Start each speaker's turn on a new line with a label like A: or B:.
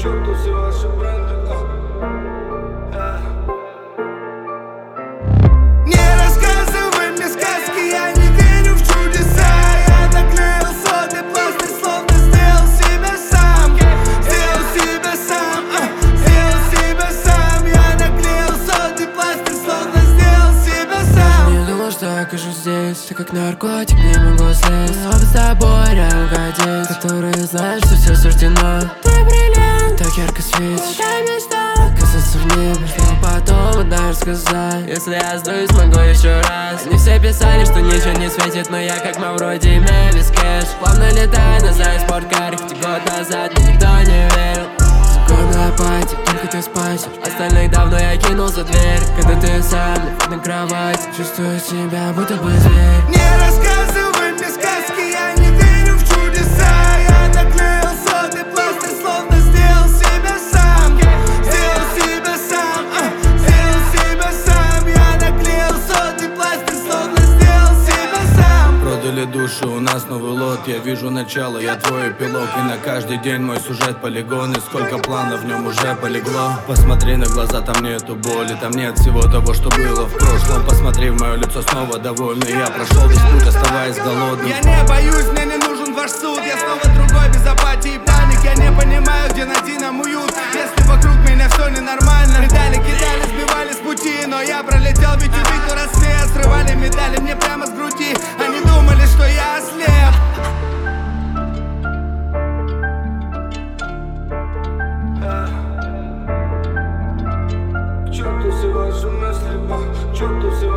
A: черту все ваши бренды. Не рассказывай мне сказки, я не верю в чудеса. Я наклеил соты пластырь, словно сделал себя сам. Сделал себя сам, сделал себя сам. Я наклеил соты пластырь, словно сделал себя сам.
B: Не думал, что окажусь здесь, ты как наркотик, не могу слезть. Но с тобой рядом ходить, которые знают, что все суждено. Ты бриллиант, так ярко светишь, я мечта оказаться в небе, что потом однажды сказать. Если я сдаюсь, могу еще раз. Они все писали, что ничего не светит, но я как Мавроди Мэвис Кэш. Плавно летаю на своей спорткаре, хоть и год назад мне никто не верил. Секундная пати, только ты спасешь. Остальных давно я кинул за дверь. Когда ты сам лежишь на кровати, чувствую себя, будто бы зверь.
A: Не рассказывай мне сказки, я не верю в чудеса. Я наклеил соты пластырь, словно сделал себя сам. Сделал себя сам, сделал себя сам. Я наклеил соты пластырь, словно сделал себя сам.
C: Продали душу, у нас новый лот. Я вижу начало, я твой эпилог. И на каждый день мой сюжет полигон. И сколько планов в нем уже полегло. Посмотри на глаза, там нету боли. Там нет всего того, что было в прошлом. Посмотри в мое лицо, снова довольный. Я прошел весь путь, оставаясь голодным.
A: Я не боюсь, мне не нужен ваш суд. Я снова другой, без апатии и паник. Я не понимаю, где Надина уют. Если вокруг меня все ненормально. Медали кидали, сбивали с пути. Но я пролетел, ведь увидел рассвет. Срывали медали мне прямо с груди. Они думали, что я ослеп. К черту все ваши мысли, к черту все